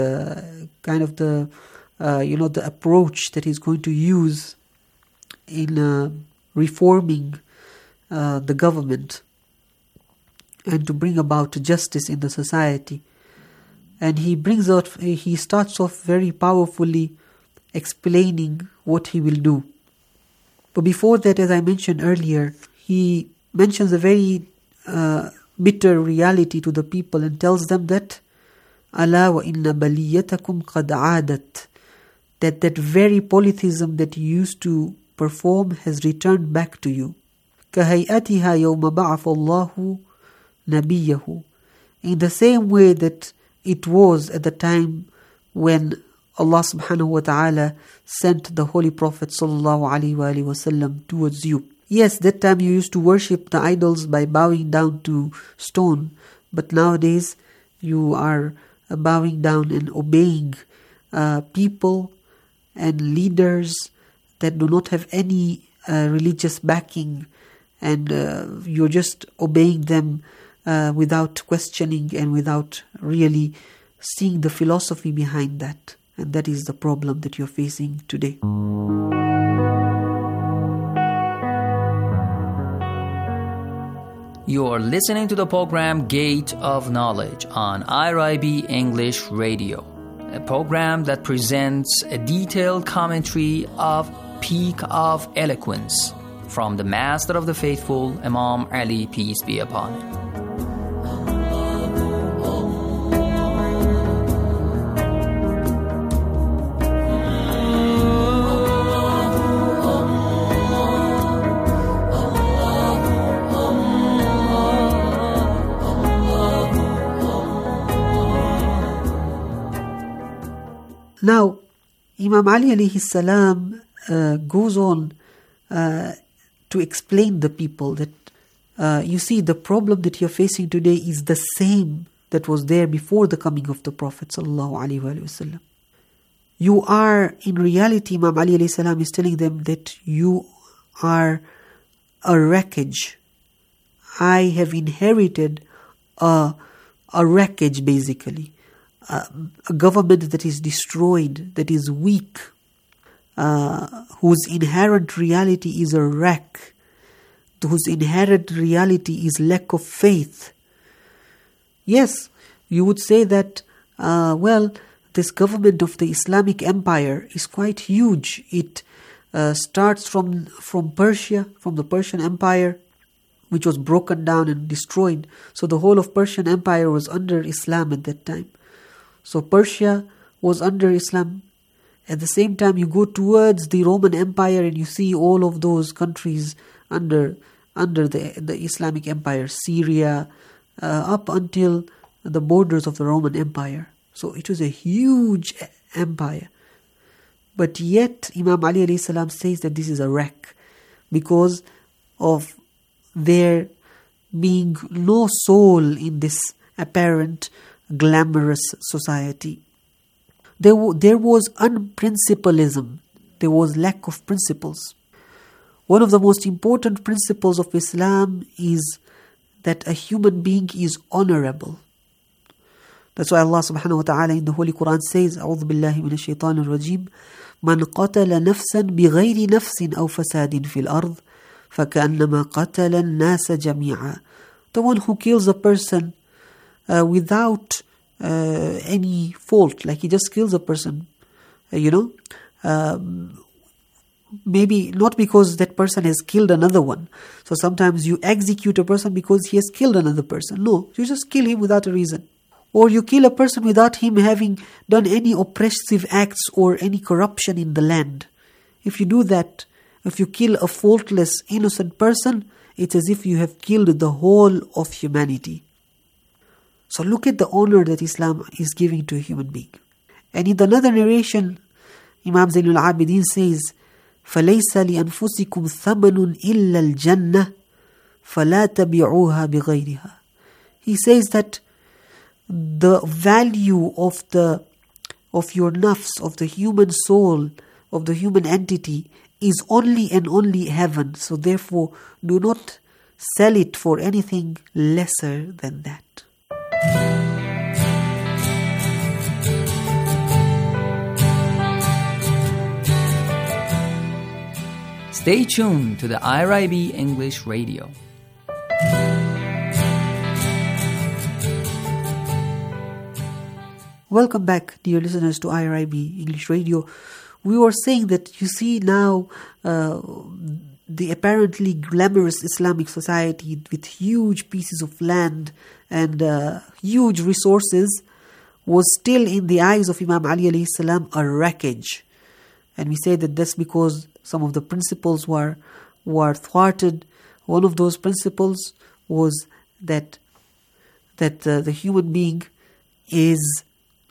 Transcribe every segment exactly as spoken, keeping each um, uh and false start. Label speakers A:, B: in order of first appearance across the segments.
A: uh, kind of the, uh, you know, the approach that he's going to use in uh, reforming uh, the government and to bring about justice in the society. And he brings out, he starts off very powerfully explaining what he will do. But before that, as I mentioned earlier, he mentions a very uh, bitter reality to the people and tells them that أَلَا وَإِنَّ بَلِيَّتَكُمْ قَدْ عَادَتْ, that that very polytheism that you used to perform has returned back to you. كَهَيْئَتِهَا يَوْمَ بَعَثَ اللَّهُ نَبِيَّهُ, in the same way that it was at the time when Allah subhanahu wa ta'ala sent the Holy Prophet sallallahu alaihi wa alihi wasallam towards you. Yes, that time you used to worship the idols by bowing down to stone, but nowadays you are bowing down and obeying uh, people and leaders that do not have any uh, religious backing, and uh, you're just obeying them uh, without questioning and without really seeing the philosophy behind that. And that is the problem that you're facing today.
B: You are listening to the program Gate of Knowledge on I R I B English Radio, a program that presents a detailed commentary of Peak of Eloquence from the Master of the Faithful, Imam Ali, peace be upon him.
A: Now, Imam Ali alayhi salam uh, goes on uh, to explain the people that, uh, you see, the problem that you're facing today is the same that was there before the coming of the Prophet sallallahu alaihi wasallam. You are, in reality, Imam Ali alayhi salam is telling them that you are a wreckage. I have inherited a, a wreckage, basically. Uh, a government that is destroyed, that is weak, uh, whose inherent reality is a wreck, whose inherent reality is lack of faith. Yes, you would say that, uh, well, this government of the Islamic Empire is quite huge. It uh, starts from, from Persia, from the Persian Empire, which was broken down and destroyed. So the whole of Persian Empire was under Islam at that time. So Persia was under Islam. At the same time, you go towards the Roman Empire and you see all of those countries under under the, the Islamic Empire, Syria, uh, up until the borders of the Roman Empire. So it was a huge empire. But yet, Imam Ali alayhi salam says that this is a wreck because of there being no soul in this apparent glamorous society. There, w- there was unprincipalism. There was lack of principles. One of the most important principles of Islam is that a human being is honorable. That's why Allah subhanahu wa ta'ala in the Holy Quran says, أعوذ بالله من الشيطان الرجيم من قتل نفسا بغير نفس أو فساد في الأرض فكأنما قتل الناس جميعا. The one who kills a person Uh, without uh, any fault, like he just kills a person, uh, you know, um, maybe not because that person has killed another one. So sometimes you execute a person because he has killed another person. No, you just kill him without a reason. Or you kill a person without him having done any oppressive acts or any corruption in the land. If you do that, if you kill a faultless, innocent person, it's as if you have killed the whole of humanity. So look at the honor that Islam is giving to a human being. And in another narration, Imam Zainul Abidin says, فَلَيْسَ لِأَنفُسِكُمْ ثَمَنٌ إِلَّا الْجَنَّةِ فَلَا تَبِعُوهَا بِغَيْرِهَا. He says that the value of the of your nafs, of the human soul, of the human entity, is only and only heaven. So therefore, do not sell it for anything lesser than that.
B: Stay tuned to the I R I B English Radio.
A: Welcome back, dear listeners, to I R I B English Radio. We were saying that you see now uh, the apparently glamorous Islamic society with huge pieces of land and uh, huge resources was still in the eyes of Imam Ali alayhi salam a wreckage. And we say that that's because some of the principles were, were thwarted. One of those principles was that, that uh, the human being is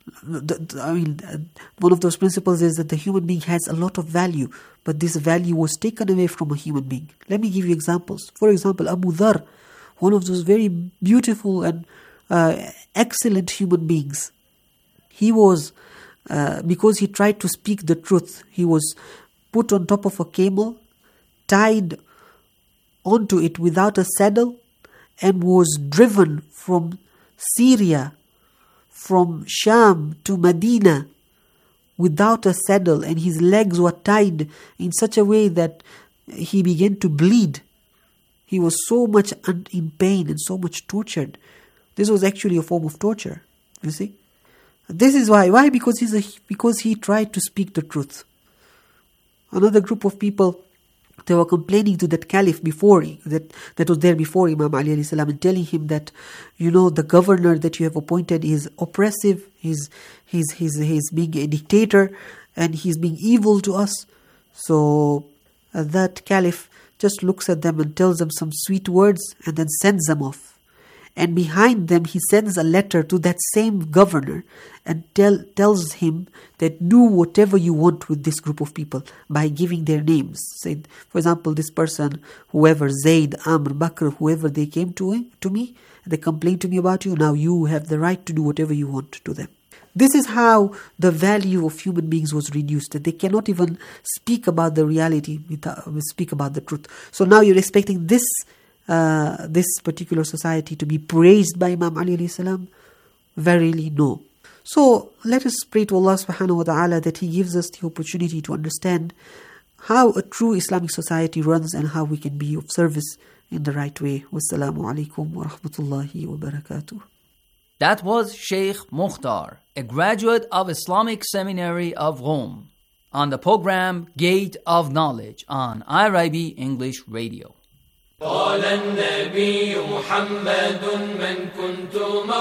A: I mean, one of those principles is that the human being has a lot of value, but this value was taken away from a human being. Let me give you examples. For example, Abu Dhar, one of those very beautiful and uh, excellent human beings. He was, uh, because he tried to speak the truth, he was put on top of a camel, tied onto it without a saddle, and was driven from Syria, from Sham to Medina without a saddle, and his legs were tied in such a way that he began to bleed. He was so much un- in pain and so much tortured. This was actually a form of torture, you see. This is why. Why? Because he's a, because he tried to speak the truth. Another group of people, they were complaining to that caliph before, that, that was there before Imam Ali alayhi salam, and telling him that, you know, the governor that you have appointed is oppressive, he's, he's, he's, he's being a dictator, and he's being evil to us. So uh, that caliph just looks at them and tells them some sweet words and then sends them off. And behind them, he sends a letter to that same governor and tell, tells him that do whatever you want with this group of people by giving their names. Say, for example, this person, whoever, Zayd, Amr, Bakr, whoever they came to, him, to me, they complained to me about you, now you have the right to do whatever you want to them. This is how the value of human beings was reduced, that they cannot even speak about the reality, without, speak about the truth. So now you're expecting this Uh, this particular society to be praised by Imam Ali alayhi salam? Verily no. So let us pray to Allah subhanahu wa ta'ala that He gives us the opportunity to understand how a true Islamic society runs and how we can be of service in the right way. Wassalamu alaikum wa rahmatullahi wa barakatuh.
B: That was Sheikh Mukhtar, a graduate of Islamic Seminary of Rome, on the program Gate of Knowledge on I R I B English Radio.
C: قال النبي محمد من كنت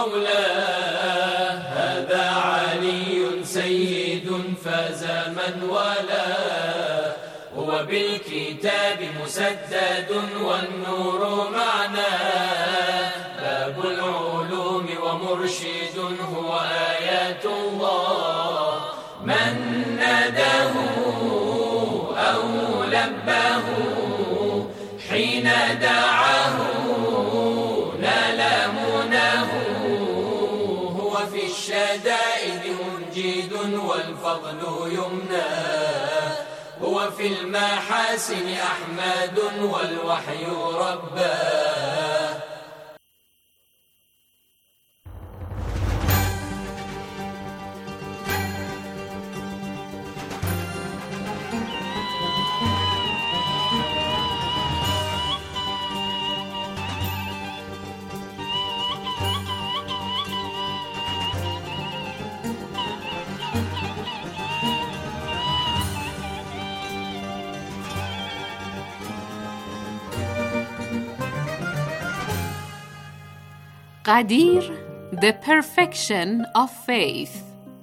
C: مولاه هذا علي سيد فاز من والاه هو بالكتاب مسدد والنور معناه باب العلوم ومرشد هو آيات الله من ناداه أو لباه حين دعاه نال مناه هو في الشدائد منجد والفضل يمناه هو في المحاسن أحمد والوحي رباه.
D: Qadir, the perfection of faith.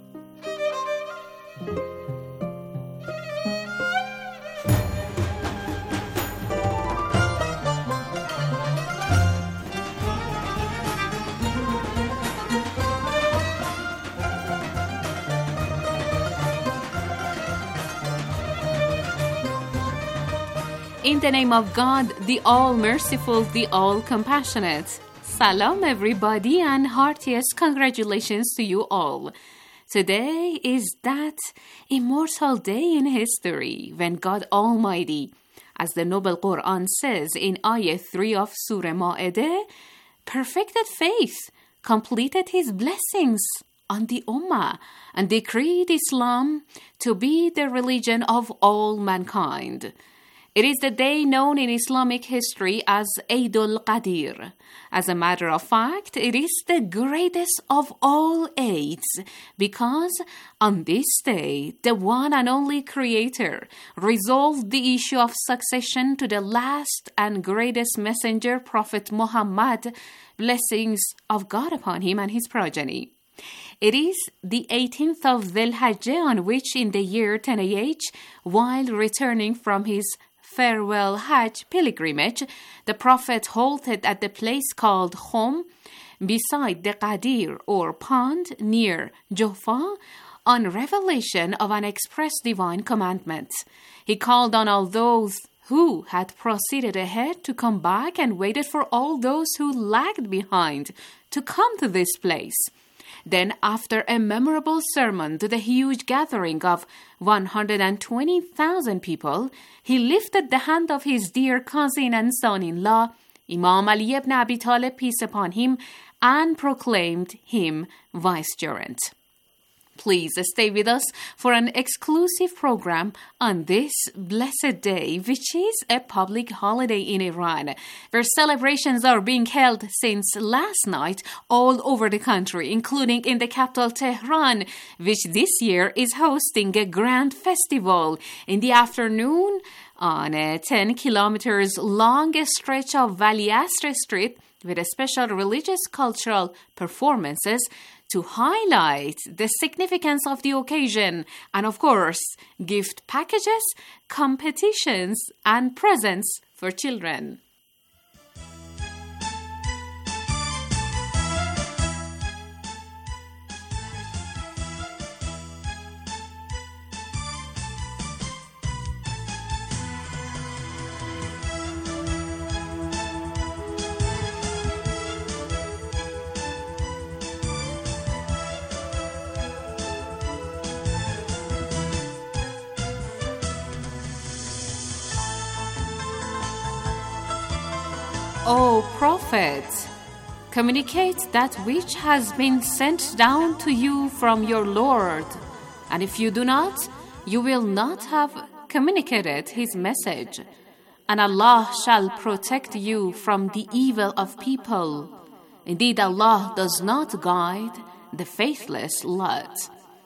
D: In the name of God, the All-Merciful, the All-Compassionate. Salam everybody and heartiest congratulations to you all. Today is that immortal day in history when God Almighty, as the Noble Quran says in Ayah three of Surah Ma'idah, perfected faith, completed His blessings on the Ummah, and decreed Islam to be the religion of all mankind. It is the day known in Islamic history as Eid al-Qadir. As a matter of fact, it is the greatest of all Eids because on this day, the one and only Creator resolved the issue of succession to the last and greatest messenger, Prophet Muhammad, blessings of God upon him and his progeny. It is the eighteenth of Dhul Hijjah on which in the year ten A H, while returning from his farewell Hajj pilgrimage, the Prophet halted at the place called Khum, beside the Qadir or pond near Juhfa, on revelation of an express divine commandment. He called on all those who had proceeded ahead to come back and waited for all those who lagged behind to come to this place. Then, after a memorable sermon to the huge gathering of one hundred twenty thousand people, he lifted the hand of his dear cousin and son-in-law, Imam Ali ibn Abi Talib, peace upon him, and proclaimed him vicegerent. Please stay with us for an exclusive program on this blessed day, which is a public holiday in Iran, where celebrations are being held since last night all over the country, including in the capital Tehran, which this year is hosting a grand festival in the afternoon on a ten kilometers long stretch of Vali Asr Street with a special religious cultural performances to highlight the significance of the occasion and, of course, gift packages, competitions, and presents for children. O Prophet, communicate that which has been sent down to you from your Lord, and if you do not, you will not have communicated his message, and Allah shall protect you from the evil of people. Indeed, Allah does not guide the faithless lot.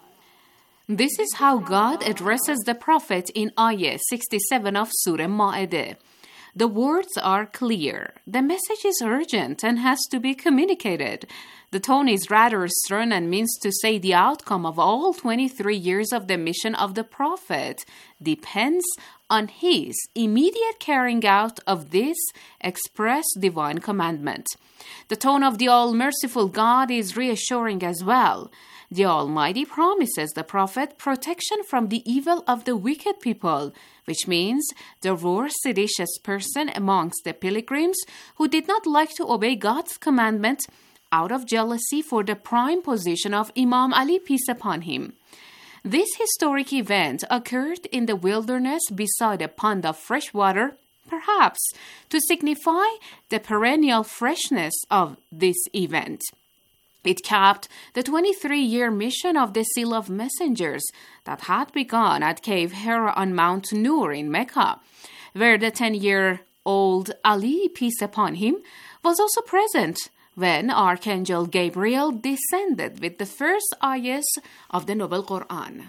D: This is how God addresses the Prophet in Ayah sixty-seven of Surah Ma'idah. The words are clear. The message is urgent and has to be communicated. The tone is rather stern and means to say the outcome of all twenty-three years of the mission of the Prophet depends on his immediate carrying out of this express divine commandment. The tone of the all-merciful God is reassuring as well. The Almighty promises the Prophet protection from the evil of the wicked people, which means there were seditious persons amongst the pilgrims who did not like to obey God's commandment out of jealousy for the prime position of Imam Ali, peace upon him. This historic event occurred in the wilderness beside a pond of fresh water, perhaps to signify the perennial freshness of this event. It capped the twenty-three-year mission of the Seal of Messengers that had begun at Cave Hira on Mount Nur in Mecca, where the ten-year-old Ali, peace upon him, was also present when Archangel Gabriel descended with the first ayahs of the Noble Quran.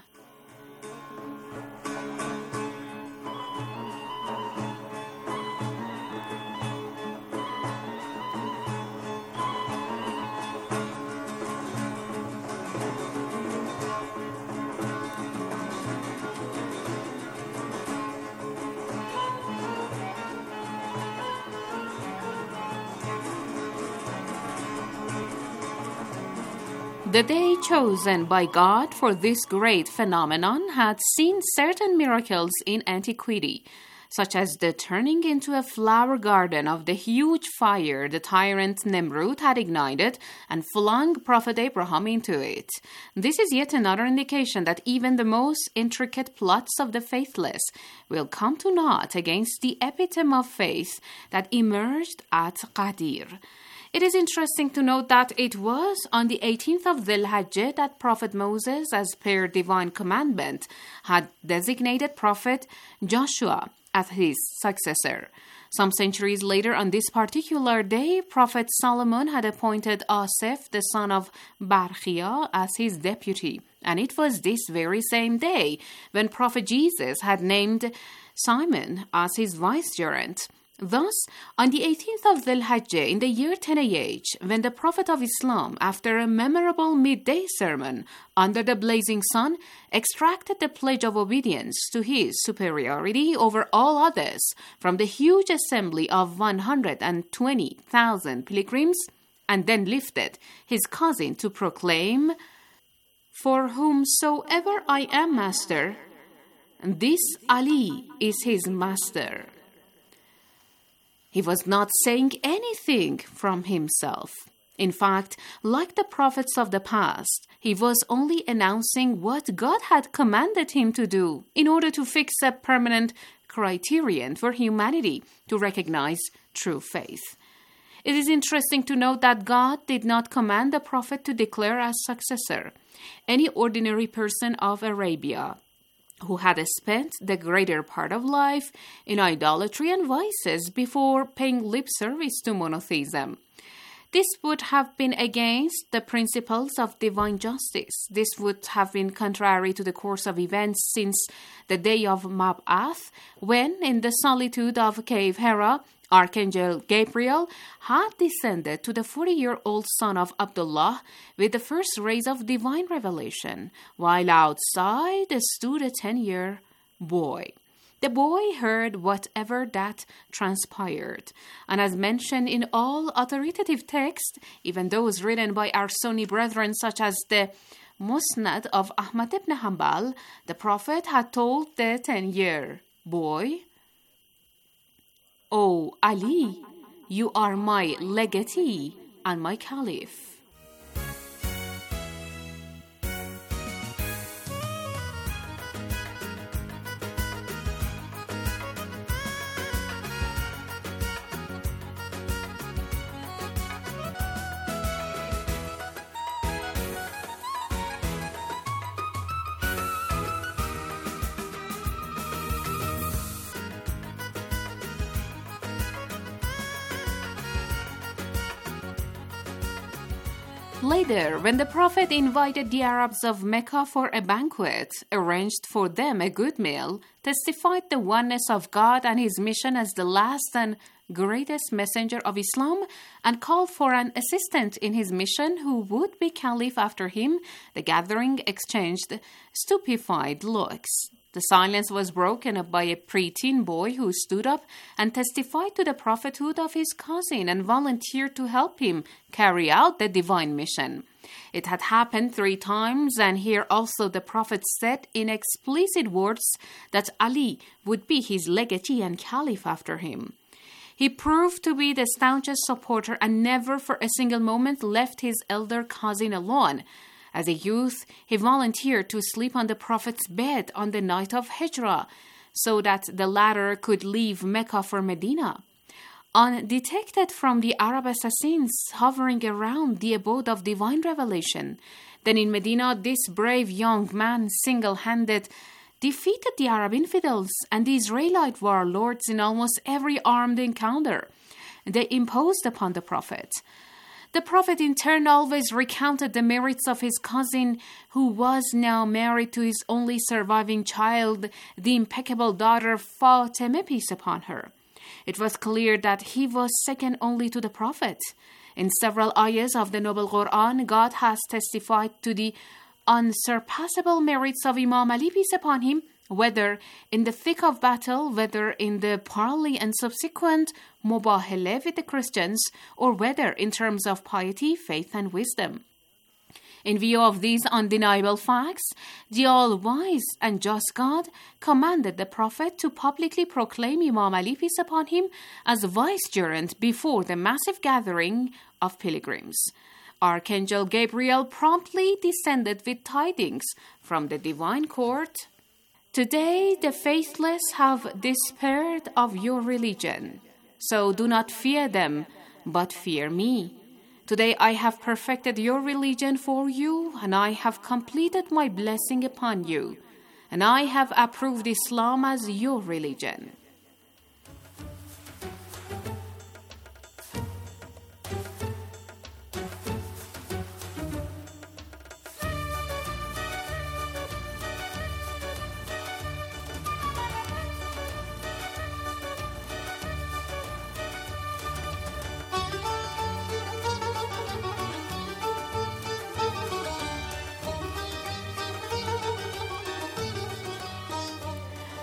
D: The day chosen by God for this great phenomenon had seen certain miracles in antiquity, such as the turning into a flower garden of the huge fire the tyrant Nemrud had ignited and flung Prophet Abraham into it. This is yet another indication that even the most intricate plots of the faithless will come to naught against the epitome of faith that emerged at Qadir. It is interesting to note that it was on the eighteenth of Dhul Hijjah that Prophet Moses, as per divine commandment, had designated Prophet Joshua as his successor. Some centuries later, on this particular day, Prophet Solomon had appointed Asaph, the son of Barchia, as his deputy. And it was this very same day when Prophet Jesus had named Simon as his vicegerent. Thus, on the eighteenth of Dhul Hijjah, in the year ten A H, when the Prophet of Islam, after a memorable midday sermon under the blazing sun, extracted the pledge of obedience to his superiority over all others from the huge assembly of one hundred twenty thousand pilgrims, and then lifted his cousin to proclaim, "For whomsoever I am master, this Ali is his master." He was not saying anything from himself. In fact, like the prophets of the past, he was only announcing what God had commanded him to do in order to fix a permanent criterion for humanity to recognize true faith. It is interesting to note that God did not command the prophet to declare as successor any ordinary person of Arabia who had spent the greater part of life in idolatry and vices before paying lip service to monotheism. This would have been against the principles of divine justice. This would have been contrary to the course of events since the day of Mab'ath, when, in the solitude of Cave Hira, Archangel Gabriel had descended to the forty-year-old son of Abdullah with the first rays of divine revelation, while outside stood a ten-year boy. The boy heard whatever that transpired, and as mentioned in all authoritative texts, even those written by our Sunni brethren such as the Musnad of Ahmad ibn Hanbal, the Prophet had told the ten-year boy, "O Ali, you are my legatee and my caliph." Later, when the Prophet invited the Arabs of Mecca for a banquet, arranged for them a good meal, testified the oneness of God and his mission as the last and greatest messenger of Islam, and called for an assistant in his mission who would be caliph after him, the gathering exchanged stupefied looks. The silence was broken up by a preteen boy who stood up and testified to the prophethood of his cousin and volunteered to help him carry out the divine mission. It had happened three times, and here also the Prophet said in explicit words that Ali would be his legatee and caliph after him. He proved to be the staunchest supporter and never for a single moment left his elder cousin alone. As a youth, he volunteered to sleep on the Prophet's bed on the night of Hijrah, so that the latter could leave Mecca for Medina. Undetected from the Arab assassins hovering around the abode of divine revelation, then in Medina, this brave young man single-handed defeated the Arab infidels and the Israelite warlords in almost every armed encounter they imposed upon the Prophet. The Prophet in turn always recounted the merits of his cousin, who was now married to his only surviving child, the impeccable daughter Fatima, peace upon her. It was clear that he was second only to the Prophet. In several ayahs of the Noble Quran, God has testified to the unsurpassable merits of Imam Ali, peace upon him, whether in the thick of battle, whether in the parley and subsequent mubahala with the Christians, or whether in terms of piety, faith, and wisdom. In view of these undeniable facts, the all-wise and just God commanded the Prophet to publicly proclaim Imam Ali, peace upon him, as vicegerent before the massive gathering of pilgrims. Archangel Gabriel promptly descended with tidings from the divine court. Today the faithless have despaired of your religion, so do not fear them, but fear me. Today I have perfected your religion for you, and I have completed my blessing upon you, and I have approved Islam as your religion.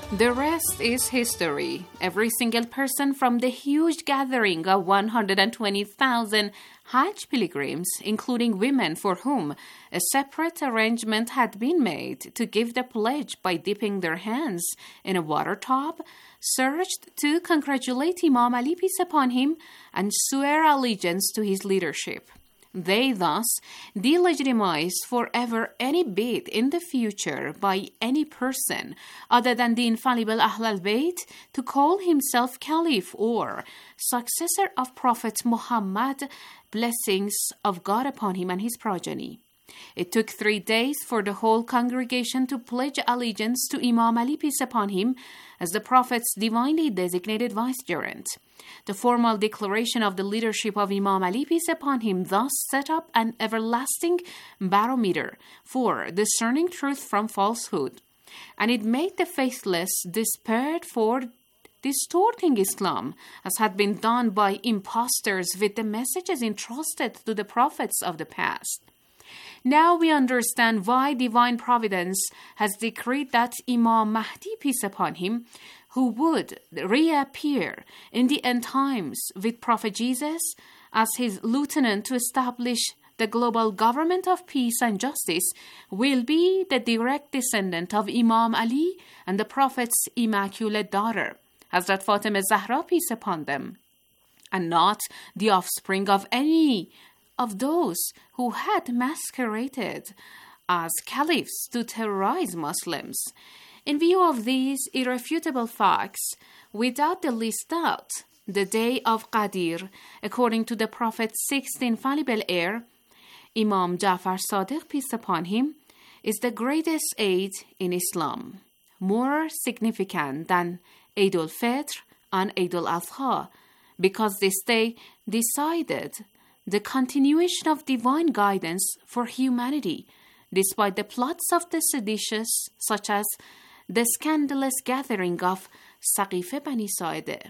D: The rest is history. Every single person from the huge gathering of one hundred twenty thousand Hajj pilgrims, including women for whom a separate arrangement had been made to give the pledge by dipping their hands in a water tub, surged to congratulate Imam Ali, peace upon him, and swear allegiance to his leadership. They thus delegitimized forever any bid in the future by any person other than the infallible Ahl al-Bayt to call himself Caliph or successor of Prophet Muhammad, blessings of God upon him and his progeny. It took three days for the whole congregation to pledge allegiance to Imam Ali, peace upon him, as the Prophet's divinely designated vicegerent. The formal declaration of the leadership of Imam Ali, peace upon him, thus set up an everlasting barometer for discerning truth from falsehood, and it made the faithless despaired for distorting Islam, as had been done by impostors with the messages entrusted to the prophets of the past. Now we understand why divine providence has decreed that Imam Mahdi, peace upon him, who would reappear in the end times with Prophet Jesus as his lieutenant to establish the global government of peace and justice, will be the direct descendant of Imam Ali and the Prophet's immaculate daughter, Hazrat Fatima Zahra, peace upon them, and not the offspring of any of those who had masqueraded as caliphs to terrorize Muslims. In view of these irrefutable facts, without the least doubt, the day of Qadir, according to the Prophet's sixth infallible heir, Imam Ja'far Sadiq, peace upon him, is the greatest Eid in Islam, more significant than Eid al-Fitr and Eid al-Adha, because this day decided the continuation of divine guidance for humanity, despite the plots of the seditious, such as the scandalous gathering of Saqif Bani Sa'ideh.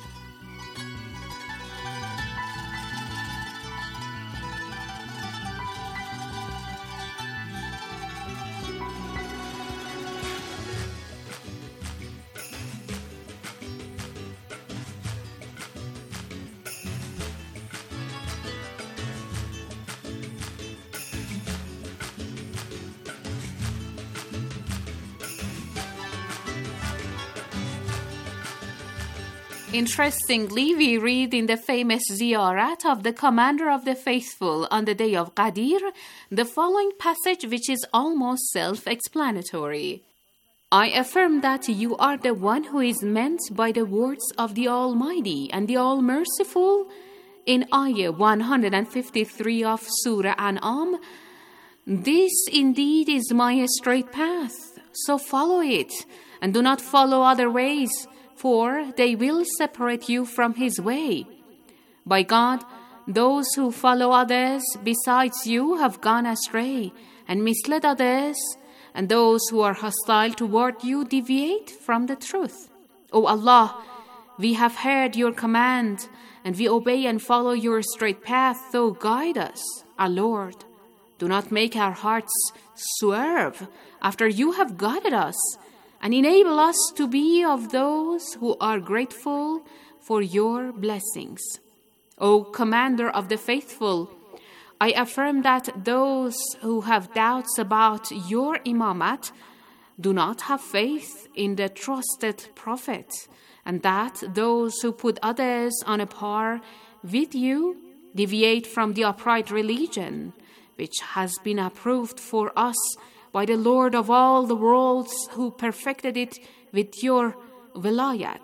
D: Interestingly, we read in the famous Ziyarat of the Commander of the Faithful on the day of Qadir the following passage, which is almost self-explanatory. I affirm that you are the one who is meant by the words of the Almighty and the All-Merciful in Ayah one hundred fifty-three of Surah An'am. This indeed is my straight path, so follow it, and do not follow other ways, for they will separate you from his way. By God, those who follow others besides you have gone astray and misled others, and those who are hostile toward you deviate from the truth. O Allah, we have heard your command, and we obey and follow your straight path, so guide us, our Lord. Do not make our hearts swerve after you have guided us, and enable us to be of those who are grateful for your blessings. O Commander of the Faithful, I affirm that those who have doubts about your imamat do not have faith in the trusted Prophet, and that those who put others on a par with you deviate from the upright religion, which has been approved for us by the Lord of all the worlds, who perfected it with your wilayat.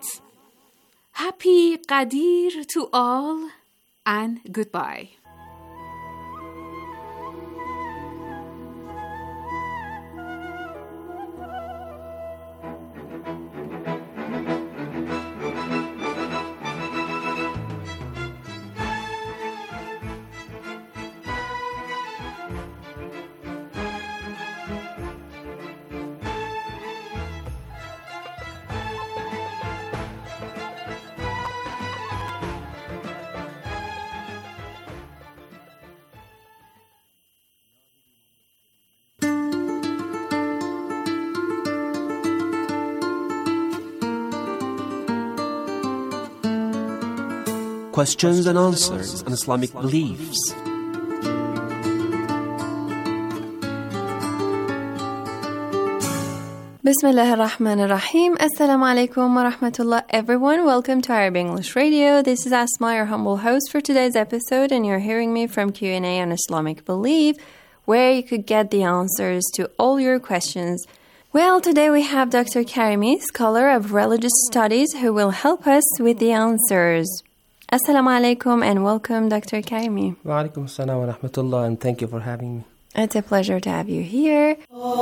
D: Happy Qadir to all, and goodbye.
E: questions and answers on Islamic beliefs.
F: Bismillah ar-Rahman ar-Rahim. Assalamu alaikum wa rahmatullah, everyone. Welcome to Arabic English Radio. This is Asma, your humble host for today's episode, and you're hearing me from Q and A on Islamic Belief, where you could get the answers to all your questions. Well, today we have Doctor Karimi, scholar of religious studies, who will help us with the answers. Assalamu alaikum and welcome, Doctor Karimi.
E: Wa alaikum assalam wa rahmatullah, and thank you for having me.
F: It's a pleasure to have you here.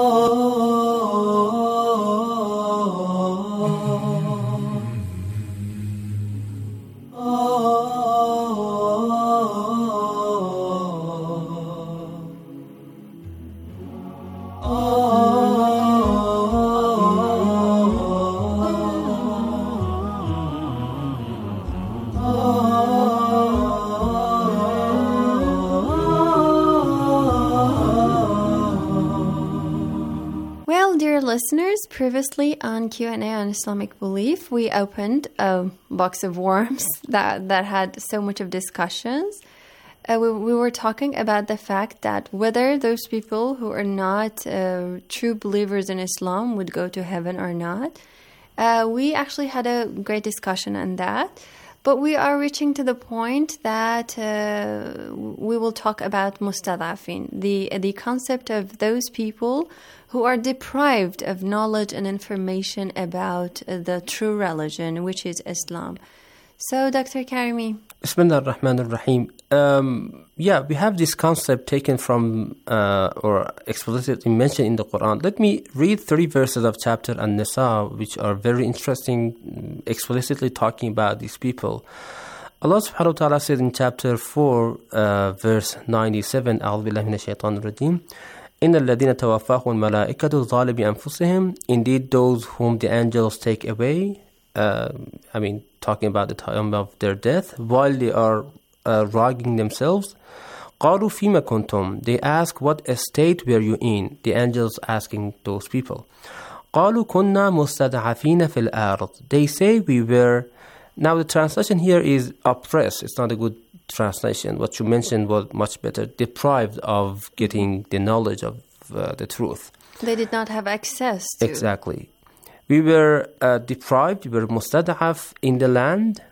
F: Listeners, previously on Q and A on Islamic Belief, we opened a box of worms that, that had so much of discussions. Uh, we, we were talking about the fact that whether those people who are not uh, true believers in Islam would go to heaven or not. Uh, we actually had a great discussion on that. But we are reaching to the point that uh, we will talk about mustadafin, the, the concept of those people who are deprived of knowledge and information about uh, the true religion, which is Islam. So, Doctor Karimi.
E: Bismillah ar-Rahman ar-Rahim. Um, yeah, we have this concept taken from uh, or explicitly mentioned in the Quran. Let me read three verses of chapter An-Nisa, which are very interesting, explicitly talking about these people. Allah subhanahu wa ta'ala said in chapter four, uh, verse ninety-seven, أعوذ بالله من الشيطان الرجيم. إن الذين توفاهم الملائكة ظالمي أنفسهم. Indeed, those whom the angels take away, uh, I mean, talking about the time of their death, while they are uh, wronging themselves. قالوا فيما كنتم. They ask, what state were you in? The angels asking those people. قالوا كنا مستضعفين في الأرض. They say we were. Now the translation here is oppressed. It's not a good translation. What you mentioned was much better. Deprived of getting the knowledge of uh, the truth.
F: They did not have access to.
E: Exactly. We were uh, deprived. We were mustad'af in the land.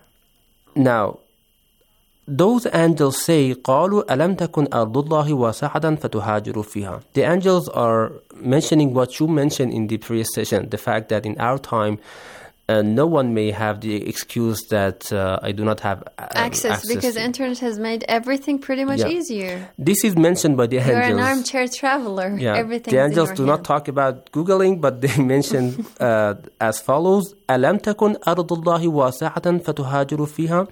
E: Now, those angels say, قالوا ألم تكن أرض الله واسعة فتهاجروا فيها. The angels are mentioning what you mentioned in the previous session, the fact that in our time, Uh, no one may have the excuse that uh, I do not have um,
F: access,
E: access
F: because
E: to.
F: internet has made everything pretty much
E: Yeah.
F: easier.
E: This is mentioned by the
F: You're
E: angels.
F: an armchair traveler.
E: Yeah.
F: Everything.
E: The angels do not talk about Googling, but they mention uh, as follows: ألم تكن أرض الله واسعة فتهاجروا فيها.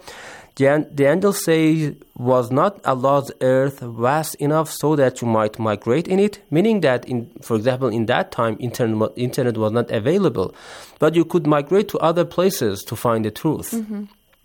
E: The angel says, was not Allah's earth vast enough so that you might migrate in it? Meaning that, in, for example, in that time, internet, internet was not available. But you could migrate to other places to find the truth. Mm-hmm.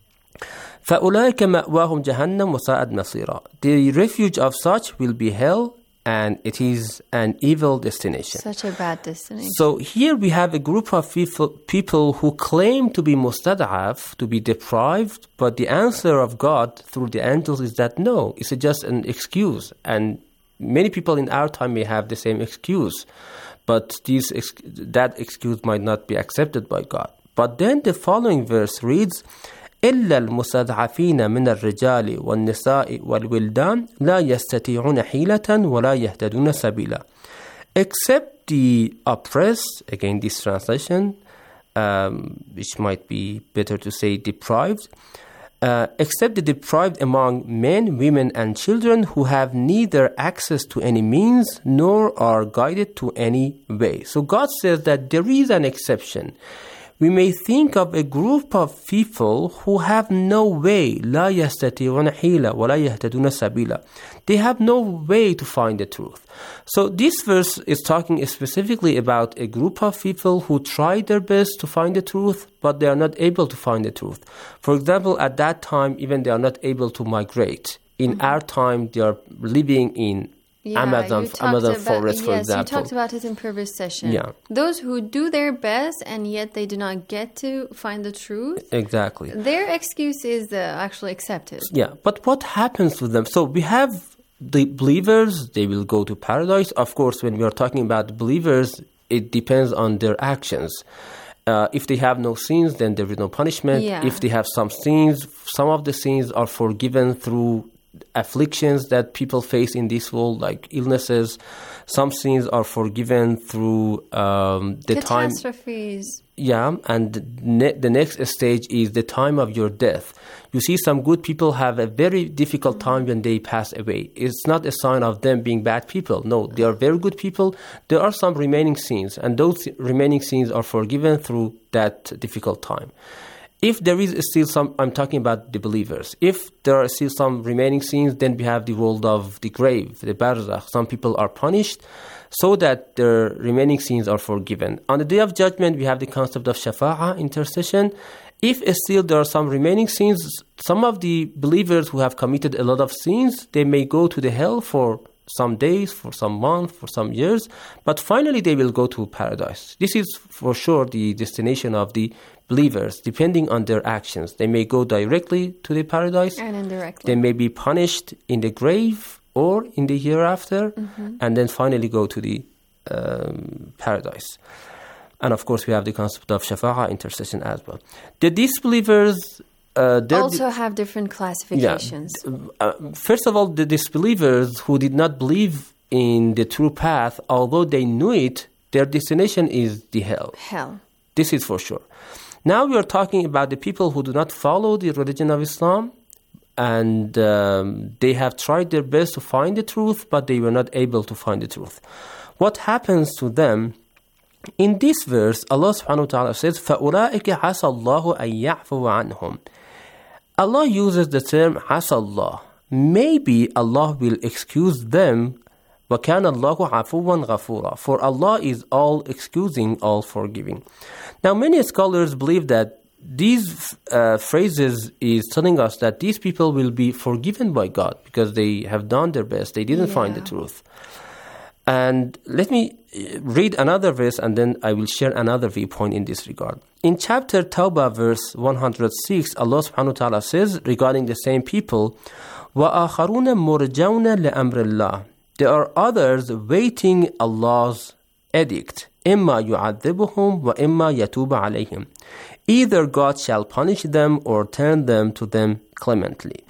E: فَأُولَٰئِكَ مَأْوَاهُمْ جَهَنَّمْ وَسَاءَتْ مَصِيرًا. The refuge of such will be hell, and it is an evil destination.
F: Such a bad destination.
E: So here we have a group of people, people who claim to be mustad'af, to be deprived, but the answer of God through the angels is that no, it's just an excuse. And many people in our time may have the same excuse, but these ex- that excuse might not be accepted by God. But then the following verse reads, إلا المستضعفين من الرجال والنساء والولدان لا يستطيعون حيلة ولا يهتدون سبيلا. Except the oppressed, again this translation, um, which might be better to say deprived, uh, except the deprived among men, women and children who have neither access to any means nor are guided to any way. So God says that there is an exception. We may think of a group of people who have no way. لا يستطيعون حيلة ولا يهتدون سبيلا. They have no way to find the truth. So this verse is talking specifically about a group of people who try their best to find the truth, but they are not able to find the truth. For example, at that time, even they are not able to migrate. In mm-hmm. our time, they are living in
F: Yeah,
E: Amazon
F: you talked
E: Amazon
F: about-
E: forest, for
F: yes,
E: example.
F: you talked about it in previous session.
E: Yeah.
F: Those who do their best and yet they do not get to find the truth,
E: Exactly.
F: their excuse is uh, actually accepted.
E: Yeah, but what happens to them? So we have the believers, they will go to paradise. Of course, when we are talking about believers, it depends on their actions. Uh, if they have no sins, then there is no punishment.
F: Yeah.
E: If they have some sins, some of the sins are forgiven through afflictions that people face in this world, like illnesses. Some sins are forgiven through um, the time.
F: Catastrophes.
E: Yeah, and ne- the next stage is the time of your death. You see, some good people have a very difficult time when they pass away. It's not a sign of them being bad people. No, they are very good people. There are some remaining sins, and those remaining sins are forgiven through that difficult time. If there is still some, I'm talking about the believers. If there are still some remaining sins, then we have the world of the grave, the barzakh. Some people are punished so that their remaining sins are forgiven. On the Day of Judgment, we have the concept of shafa'ah, intercession. If still there are some remaining sins, some of the believers who have committed a lot of sins, they may go to the hell for some days, for some months, for some years, but finally they will go to paradise. This is for sure the destination of the believers, depending on their actions. They may go directly to the paradise,
F: And indirectly.
E: they may be punished in the grave or in the hereafter,
F: Mm-hmm.
E: and then finally go to the um, paradise. And of course, we have the concept of shafa'ah, intercession as well. The disbelievers, uh, they're
F: also have different classifications.
E: uh, first of all, the disbelievers who did not believe in the true path, although they knew it, their destination is the hell.
F: Hell.
E: This is for sure. Now we are talking about the people who do not follow the religion of Islam, and um, they have tried their best to find the truth, but they were not able to find the truth. What happens to them? In this verse, Allah subhanahu wa ta'ala says, فَأُولَٰئِكَ عَسَى اللَّهُ أَن يَعْفُوَ عَنْهُمْ. Allah uses the term عَسَى اللَّهُ. Maybe Allah will excuse them. وَكَانَ اللَّهُ عَفُوًّا غَفُورًا. For Allah is all excusing, all forgiving. Now, many scholars believe that these uh, phrases is telling us that these people will be forgiven by God because they have done their best. They didn't
F: Yeah.
E: find the truth. And let me read another verse and then I will share another viewpoint in this regard. In chapter Tawbah, verse one hundred six, Allah subhanahu wa ta'ala says regarding the same people, وَآخَرُونَ مُرْجَوْنَ لِأَمْرِ اللَّهِ. There are others waiting Allah's edict. إِمَّا يُعَذِّبُهُمْ وَإِمَّا يَتُوبَ عَلَيْهِمْ. Either God shall punish them or turn them to them clemently.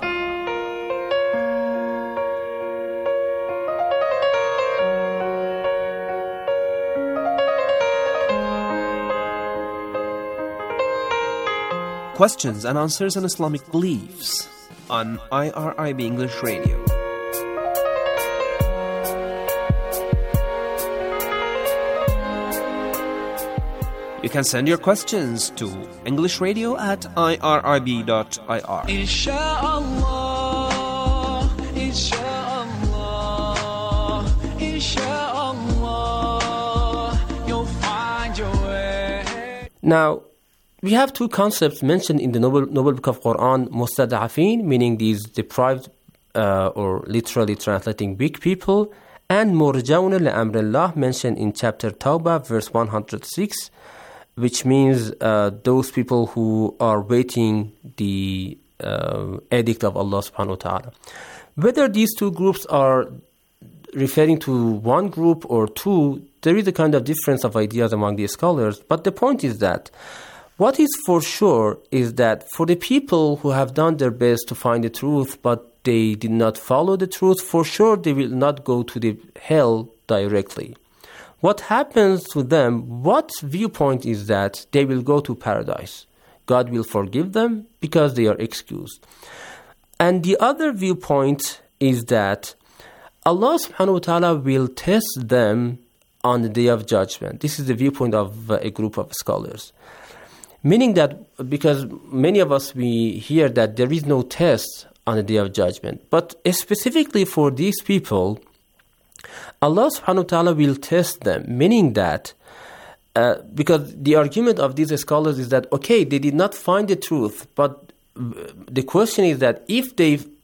G: Questions and answers on Islamic beliefs on I R I B English Radio. You can send your questions to englishradio at I R I B dot I R.
C: Inshallah, inshallah, inshallah, you'll find your way.
E: Now, we have two concepts mentioned in the Noble, Noble Book of Quran, mustada'afin, meaning these deprived uh, or literally translating weak people, and murjawna li'amrillah, mentioned in chapter Tawbah, verse one hundred six, which means uh, those people who are waiting the uh, edict of Allah subhanahu wa ta'ala. Whether these two groups are referring to one group or two, there is a kind of difference of ideas among the scholars, but the point is that what is for sure is that for the people who have done their best to find the truth, but they did not follow the truth, for sure they will not go to the hell directly. What happens to them, what viewpoint is that they will go to paradise. God will forgive them because they are excused. And the other viewpoint is that Allah subhanahu wa ta'ala will test them on the Day of Judgment. This is the viewpoint of a group of scholars. Meaning that, because many of us, we hear that there is no test on the Day of Judgment. But specifically for these people, Allah subhanahu wa ta'ala will test them. Meaning that, uh, because the argument of these scholars is that, okay, they did not find the truth. But the question is that if they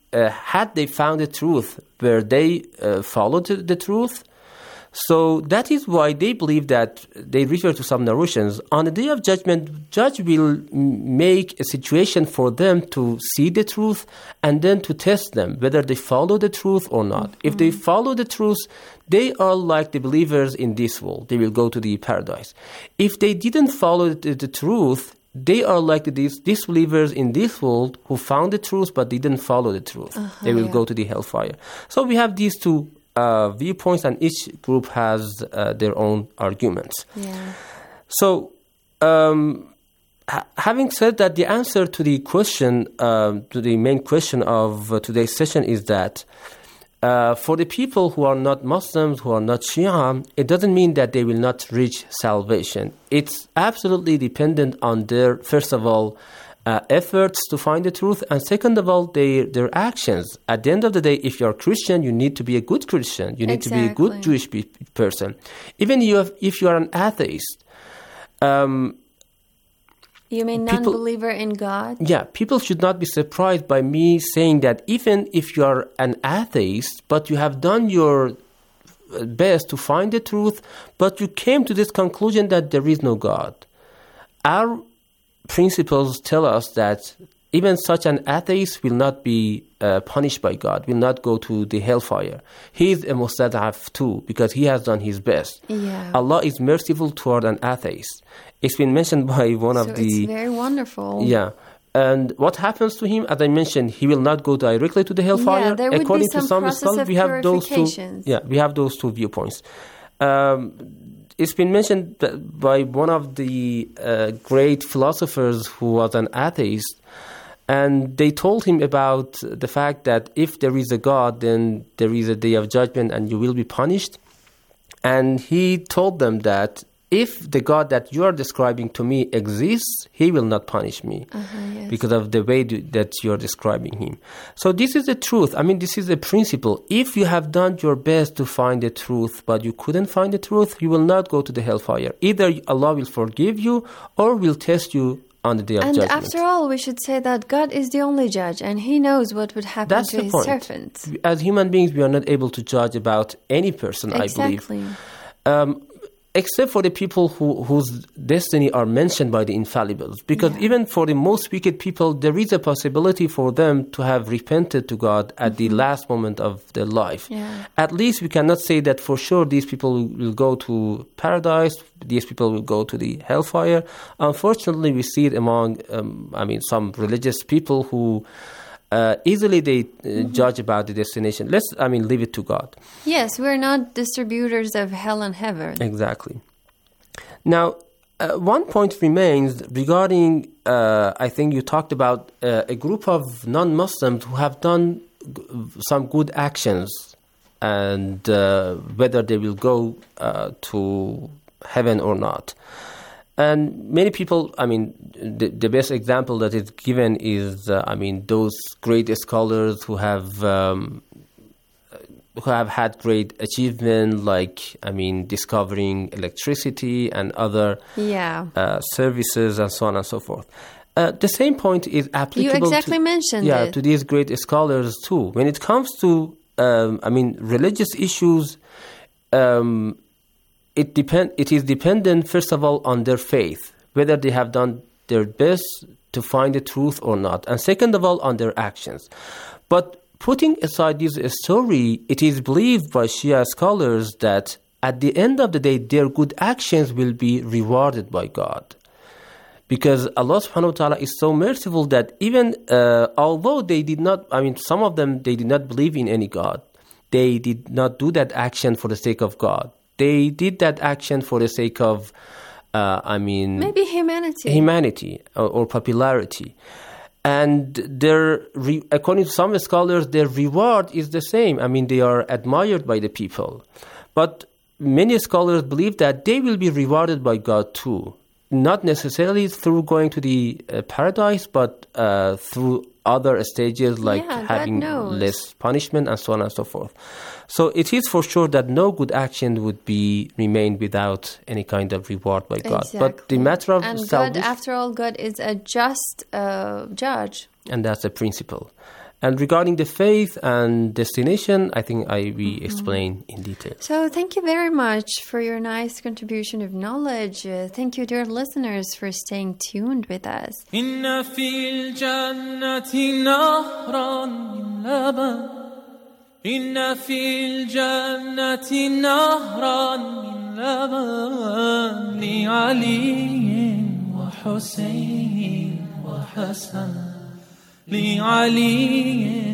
E: uh, had they found the truth, where they uh, followed the, the truth. So that is why they believe that, they refer to some narrations, on the day of judgment, judge will m- make a situation for them to see the truth and then to test them, whether they follow the truth or not. Mm-hmm. If they follow the truth, they are like the believers in this world. They will go to the paradise. If they didn't follow the, the truth, they are like the dis- disbelievers in this world who found the truth but didn't follow the truth. Uh-huh, they will yeah. go to the hellfire. So we have these two Uh, viewpoints, and each group has uh, their own arguments.
F: Yeah.
E: So, um, ha- having said that, the answer to the question, uh, to the main question of uh, today's session is that uh, for the people who are not Muslims, who are not Shia, it doesn't mean that they will not reach salvation. It's absolutely dependent on their, first of all, Uh, efforts to find the truth, and second of all, their their actions. At the end of the day, if you're a Christian, you need to be a good Christian. You need
F: exactly.
E: to be a good Jewish pe- person. Even you have, if you are an atheist. Um,
F: you mean
E: people,
F: non-believer in God?
E: Yeah, people should not be surprised by me saying that even if you are an atheist, but you have done your best to find the truth, but you came to this conclusion that there is no God. Our principles tell us that even such an atheist will not be uh, punished by God, will not go to the hellfire. He is a mustad'af too, because he has done his best.
F: Yeah.
E: Allah is merciful toward an atheist. It's been mentioned by one
F: so
E: of the...
F: it's very wonderful.
E: Yeah. And what happens to him, as I mentioned, he will not go directly to the hellfire.
F: Yeah, there would
E: According
F: be some
E: to some
F: process
E: scholars,
F: of
E: we have those two.
F: purifications.
E: Yeah, we have those two viewpoints. Um, It's been mentioned by one of the uh, great philosophers who was an atheist, and they told him about the fact that if there is a God, then there is a day of judgment and you will be punished. And he told them that if the God that you are describing to me exists, he will not punish me
F: uh-huh, yes.
E: because of the way do- that you are describing him. So this is the truth. I mean, this is a principle. If you have done your best to find the truth, but you couldn't find the truth, you will not go to the hellfire. Either Allah will forgive you or will test you on the day of
F: and
E: judgment.
F: And after all, we should say that God is the only judge, and he knows what would happen
E: That's
F: to
E: the
F: his
E: point.
F: servants.
E: As human beings, we are not able to judge about any person,
F: exactly.
E: I believe. Um, except for the people who, whose destiny are mentioned by the infallibles. Because yeah. even for the most wicked people, there is a possibility for them to have repented to God at mm-hmm. the last moment of their life.
F: Yeah.
E: At least we cannot say that for sure these people will go to paradise, these people will go to the hellfire. Unfortunately, we see it among, um, I mean, some religious people who Uh, easily they uh, mm-hmm. judge about the destination. Let's, I mean, leave it to God.
F: Yes, we're not distributors of hell and heaven.
E: Exactly. Now, uh, one point remains regarding, uh, I think you talked about uh, a group of non-Muslims who have done g- some good actions, and uh, whether they will go uh, to heaven or not. And many people, I mean, the, the best example that is given is, uh, I mean, those great scholars who have um, who have had great achievement, like, I mean, discovering electricity and other
F: yeah.
E: uh, services and so on and so forth. Uh, the same point is applicable.
F: You exactly
E: to,
F: mentioned
E: yeah,
F: it.
E: to these great scholars too. When it comes to, um, I mean, religious issues. Um, It depend. It is dependent, first of all, on their faith, whether they have done their best to find the truth or not, and second of all, on their actions. But putting aside this story, it is believed by Shia scholars that at the end of the day, their good actions will be rewarded by God. Because Allah subhanahu wa ta'ala is so merciful that even uh, although they did not, I mean, some of them, they did not believe in any God, they did not do that action for the sake of God. They did that action for the sake of, uh, I mean...
F: Maybe humanity.
E: Humanity or, or popularity. And their, re- according to some scholars, their reward is the same. I mean, they are admired by the people. But many scholars believe that they will be rewarded by God too. Not necessarily through going to the uh, paradise, but uh, through other stages like
F: yeah,
E: having
F: knows.
E: less punishment and so on and so forth. So it is for sure that no good action would be remain without any kind of reward by God.
F: Exactly.
E: But the matter of
F: and
E: salvation,
F: God, after all, God is a just uh, judge.
E: and that's the principle. And regarding the faith and destination, I think I we mm-hmm. explained in detail.
F: So thank you very much for your nice contribution of knowledge. Uh, thank you, dear listeners, for staying tuned with us.
C: إن في الجنة نهرا من لبن إن في الجنة نهرا من لبن لعلي وحسين وحسن لعلي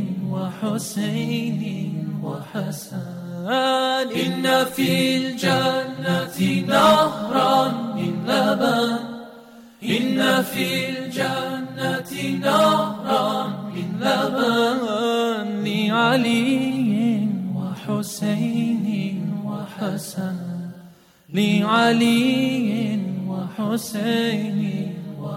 C: وحسين وحسن إن في الجنة نهرا من لبن إن في الجنة نهرا من لبن لعلي وحسين وحسن لعلي وحسين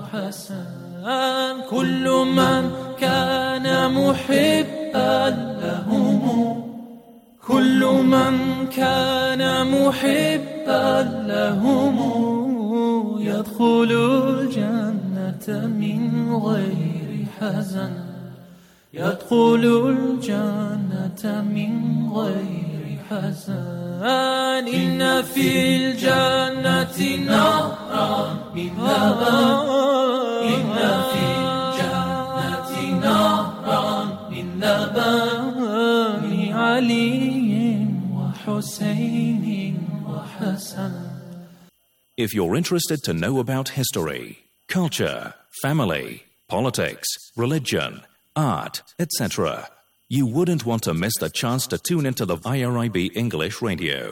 C: وحسن كل من كان محبا لهم كل من كان محبا لهم يدخل الجنة من غير حزن يدخل الجنة من غير حزن إن في الجنة نهرا من لبن إن في الجنة نهرا من لبن لعلي وحسين وحسن.
H: If you're interested to know about history, culture, family, politics, religion, art, et cetera, you wouldn't want to miss the chance to tune into the I R I B English Radio.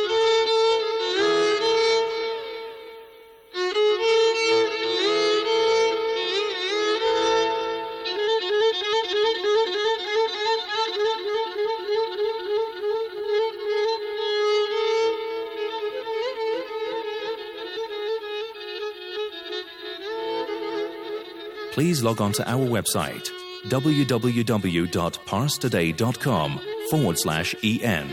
H: Please log on to our website www.parstoday.com forward slash en.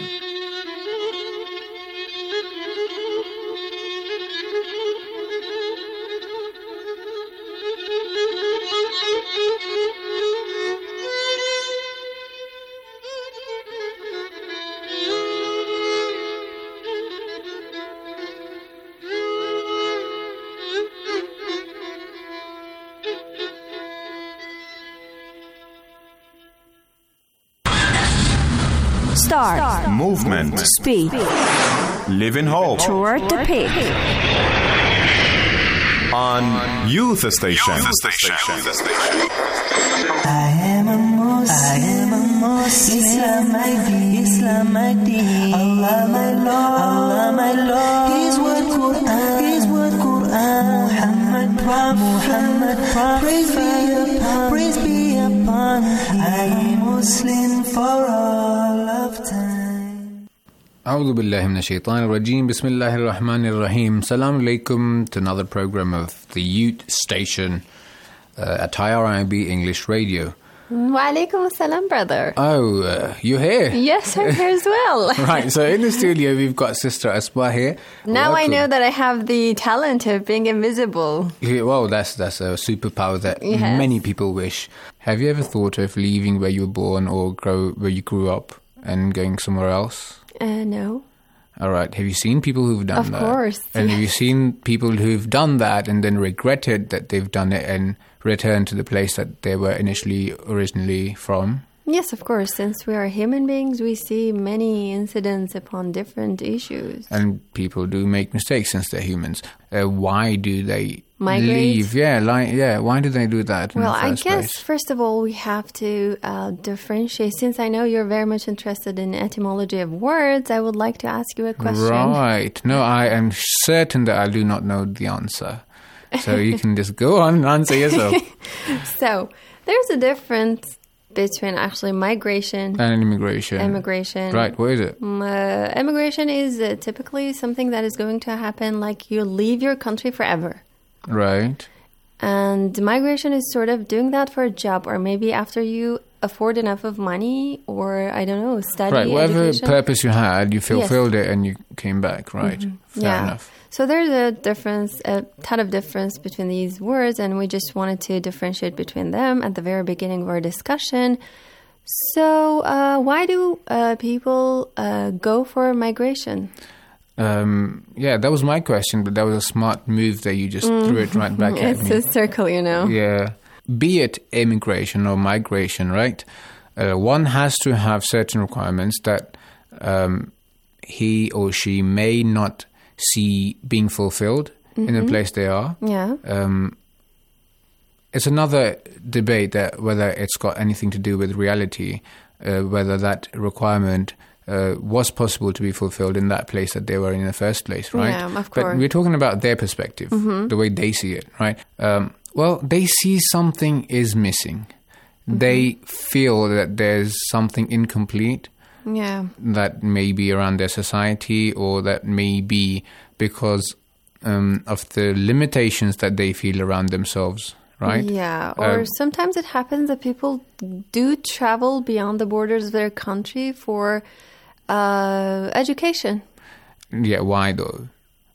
I: Start.
J: Movement.
I: Speak.
J: Live in hope.
I: Toward the peak.
J: On Youth Station.
K: Youth Station. I am a Muslim. I am a Muslim. Islam my deen. Islam my deen. Allah my Lord. Allah my Lord. His word Quran. His word Quran. Muhammad Prophet. Muhammad Prophet. Praise be upon. Praise be upon. I am Muslim for all of time.
L: أعوذ بالله من الشيطان الرجيم بسم الله الرحمن الرحيم. Assalamu alaikum to another program of the Youth Station uh, at I R I B English Radio.
F: Wa alaikum assalam, brother.
L: Oh, uh, you're here?
F: Yes, I'm here as well.
L: Right, so in the studio we've got Sister Asma here.
F: Now
L: Welcome.
F: I know that I have the talent of being invisible.
L: Yeah, well, that's that's a superpower that
F: Yes.
L: many people wish. Have you ever thought of leaving where you were born or grow where you grew up and going somewhere else?
F: Uh, no.
L: All right. Have you seen people who've done
F: Of
L: that?
F: Of course.
L: And have you seen people who've done that and then regretted that they've done it and returned to the place that they were initially, originally from?
F: Yes, of course. Since we are human beings, we see many incidents upon different issues.
L: And people do make mistakes since they're humans. Uh, why do they
F: Migrate?
L: leave? Yeah, like, yeah. Why do they do that in
F: Well,
L: the
F: I
L: first
F: guess,
L: place?
F: first of all, we have to uh, differentiate. Since I know you're very much interested in etymology of words, I would like to ask you a question.
L: Right. No, I am certain that I do not know the answer. So you can just go on and answer yourself.
F: So, there's a difference between actually migration
L: and immigration.
F: Immigration.
L: Right, what is it?
F: Um, uh, immigration is uh, typically something that is going to happen like you leave your country forever.
L: Right.
F: And migration is sort of doing that for a job, or maybe after you afford enough of money, or I don't know, study,
L: right, whatever
F: education.
L: purpose you had, you fulfilled
F: Yes.
L: it and you came back, right?
F: Mm-hmm.
L: Fair
F: yeah.
L: enough.
F: So there's a difference, a ton of difference between these words, and we just wanted to differentiate between them at the very beginning of our discussion. So, uh, why do uh, people uh, go for migration?
L: Um, yeah, that was my question, but that was a smart move that you just mm. threw it right back at
F: it's
L: me.
F: It's a circle, you know.
L: Yeah. Be it immigration or migration, right? Uh, one has to have certain requirements that um, he or she may not see being fulfilled mm-hmm. in the place they are.
F: Yeah.
L: Um, it's another debate that whether it's got anything to do with reality, uh, whether that requirement uh, was possible to be fulfilled in that place that they were in the first place, right?
F: Yeah, of course.
L: But we're talking about their perspective, mm-hmm. the way they see it, right? Um, well, they see something is missing. Mm-hmm. They feel that there's something incomplete.
F: Yeah.
L: That may be around their society, or that may be because um, of the limitations that they feel around themselves, right?
F: Yeah, or um, sometimes it happens that people do travel beyond the borders of their country for uh, education.
L: Yeah, why though?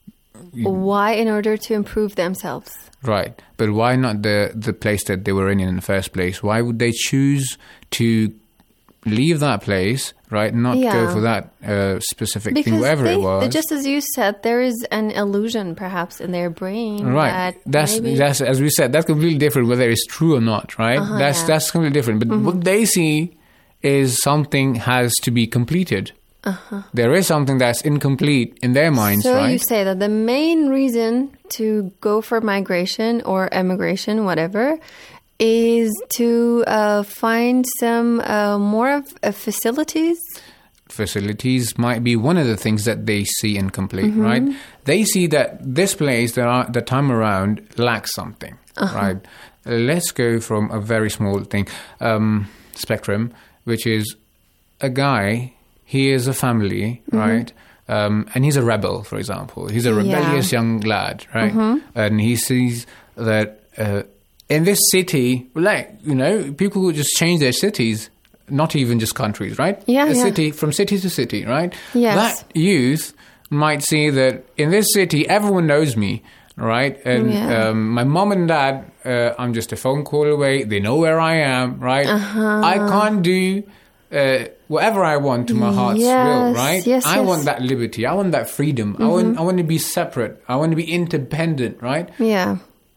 F: Why? In order to improve themselves.
L: Right, but why not the, the place that they were in in the first place? Why would they choose to leave that place, right, not yeah. go for that uh, specific
F: because
L: thing, whatever
F: they,
L: it was?
F: Just as you said, there is an illusion perhaps in their brain.
L: Right,
F: that
L: that's,
F: maybe...
L: that's as we said, that's completely different whether it's true or not, right?
F: Uh-huh,
L: that's,
F: yeah.
L: that's completely different. But mm-hmm. what they see is something has to be completed.
F: Uh-huh.
L: There is something that's incomplete in their minds,
F: so
L: right?
F: So you say that the main reason to go for migration or emigration, whatever, is to uh, find some uh, more of uh, facilities?
L: Facilities might be one of the things that they see incomplete,
F: mm-hmm.
L: right? They see that this place that, are, that time around lacks something, uh-huh. right? Uh, let's go from a very small thing, um, spectrum, which is a guy... He is a family, mm-hmm. right? Um, and he's a rebel, for example. He's a rebellious yeah. young lad, right? Mm-hmm. And he sees that uh, in this city, like, you know, people who just change their cities, not even just countries, right?
F: Yeah,
L: a
F: yeah.
L: city, from city to city, right?
F: Yes.
L: That youth might see that in this city, everyone knows me, right? And
F: yeah.
L: um, my mom and dad, uh, I'm just a phone call away. They know where I am, right?
F: Uh-huh.
L: I can't do... Uh, whatever I want to my heart's
F: yes,
L: will, right?
F: Yes,
L: I
F: yes.
L: want that liberty. I want that freedom. Mm-hmm. I want I want to be separate. I want to be independent, right?
F: Yeah.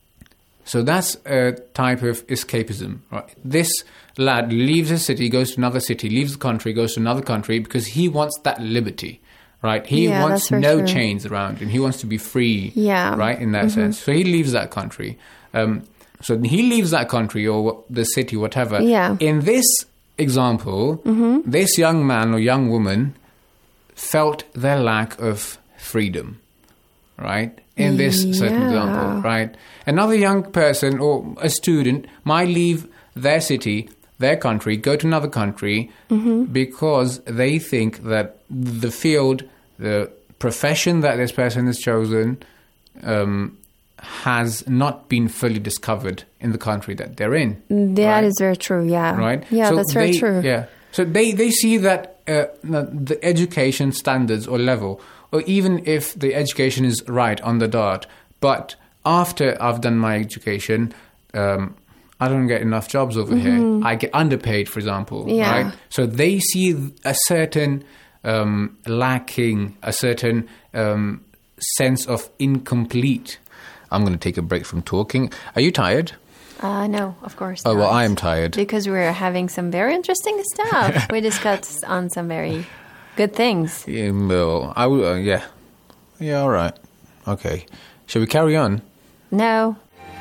L: So that's a type of escapism, right? This lad leaves a city, goes to another city, leaves the country, goes to another country because he wants that liberty, right? He
F: yeah,
L: wants
F: that's
L: no
F: true.
L: chains around him. He wants to be free,
F: yeah.
L: right? In that mm-hmm. sense. So he leaves that country. Um, so he leaves that country or the city, whatever.
F: Yeah.
L: In this example, mm-hmm. this young man or young woman felt their lack of freedom, right? In this
F: yeah.
L: certain example, right? Another young person or a student might leave their city, their country, go to another country mm-hmm. because they think that the field, the profession that this person has chosen um, has not been fully discovered in the country that they're in.
F: That
L: right?
F: is very true, yeah.
L: Right?
F: Yeah,
L: so
F: that's very
L: they,
F: true.
L: Yeah. So they, they see that uh, the education standards or level, or even if the education is right on the dot, but after I've done my education, um, I don't get enough jobs over
F: mm-hmm.
L: here. I get underpaid, for example.
F: Yeah.
L: Right? So they see a certain um, lacking, a certain um, sense of incomplete. I'm going to take a break from talking. Are you tired?
F: Uh, no, of course
L: Oh,
F: not.
L: well, I am tired.
F: Because we're having some very interesting stuff. We discussed on some very good things.
L: Yeah, well, I will, uh, yeah. Yeah, all right. Okay. Shall we carry on?
F: No.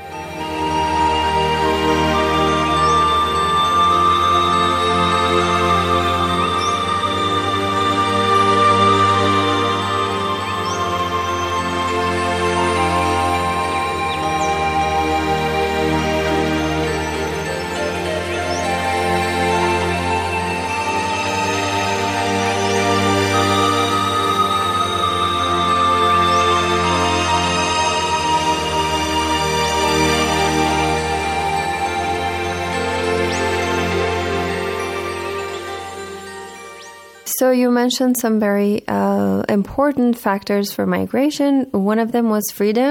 F: So you mentioned some very uh, important factors for migration. One of them was freedom.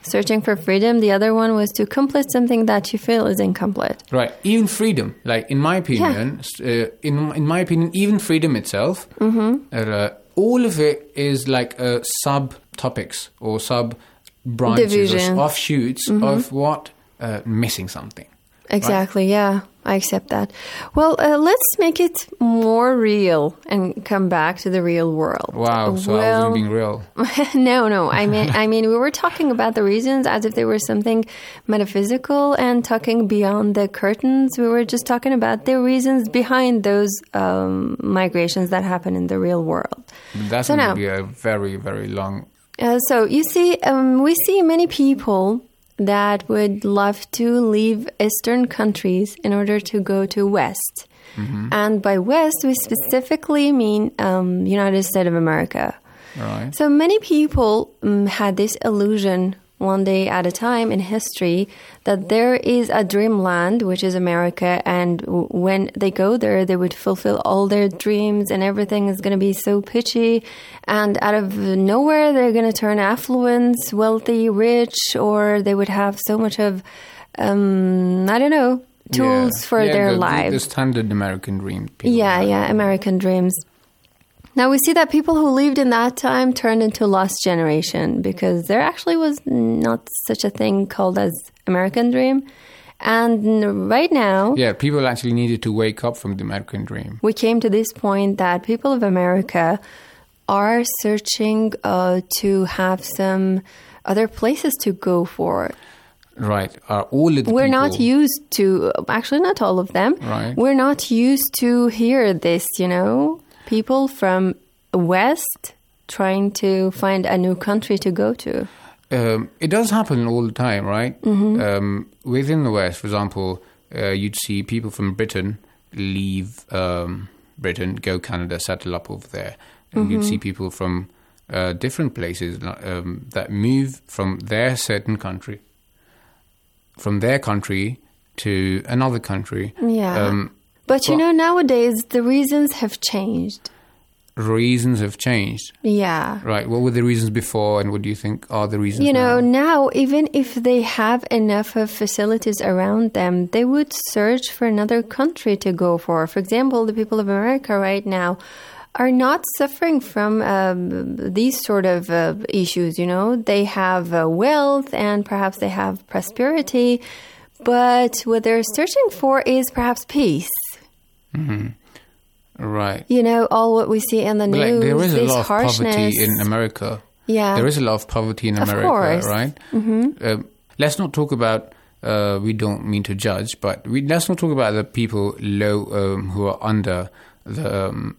F: searching for freedom. The other one was to complete something that you feel is incomplete.
L: Right. Even freedom, like in my opinion, yeah. uh, in in my opinion, even freedom itself,
F: mm-hmm.
L: uh, all of it is like uh, sub-topics or sub-branches
F: Division.
L: or offshoots
F: mm-hmm.
L: of what? Uh, missing something.
F: Exactly,
L: right?
F: yeah. I accept that. Well, uh, let's make it more real and come back to the real world.
L: Wow, so
F: well,
L: I wasn't being real.
F: no, no. I mean, I mean, we were talking about the reasons as if they were something metaphysical and talking beyond the curtains. We were just talking about the reasons behind those um, migrations that happen in the real world.
L: That's
F: so
L: going
F: now,
L: to be a very, very long...
F: Uh, so, you see, um, we see many people that would love to leave Eastern countries in order to go to West.
L: Mm-hmm.
F: And by West, we specifically mean um, United States of America.
L: Right.
F: So many people um, had this illusion one day at a time in history that there is a dreamland, which is America, and w- when they go there, they would fulfill all their dreams and everything is going to be so pitchy. And out of nowhere, they're going to turn affluent, wealthy, rich, or they would have so much of, um, I don't know, tools
L: yeah.
F: for
L: yeah,
F: their
L: the,
F: lives.
L: The standard American dream. People
F: Yeah,
L: have.
F: yeah, American dreams. Now, we see that people who lived in that time turned into lost generation because there actually was not such a thing called as American dream. And right now...
L: Yeah, people actually needed to wake up from the American dream.
F: We came to this point that people of America are searching uh, to have some other places to go for.
L: Right. Are all of the
F: We're
L: people...
F: not used to... Actually, not all of them.
L: Right.
F: We're not used to hear this, you know... People from West trying to find a new country to go to.
L: Um, it does happen all the time, right?
F: Mm-hmm.
L: Um, within the West, for example, uh, you'd see people from Britain leave um, Britain, go Canada, settle up over there. And
F: Mm-hmm.
L: you'd see people from uh, different places um, that move from their certain country, from their country to another country.
F: Yeah.
L: Um,
F: But, you know, nowadays, the reasons have changed.
L: Reasons have changed.
F: Yeah.
L: Right. What were the reasons before, and what do you think are the reasons
F: You know,
L: now?
F: now, even if they have enough of facilities around them, they would search for another country to go for. For example, the people of America right now are not suffering from um, these sort of uh, issues, you know. They have uh, wealth and perhaps they have prosperity, but what they're searching for is perhaps peace.
L: Mm-hmm. Right.
F: You know, all what we see in the
L: But,
F: news,
L: like, there is a
F: this
L: lot of
F: harshness.
L: poverty in America.
F: Yeah.
L: There is a lot of poverty in
F: Of
L: America,
F: course.
L: right?
F: Mm-hmm.
L: Uh, let's not talk about, uh, we don't mean to judge, but we, let's not talk about the people low um, who are under the um,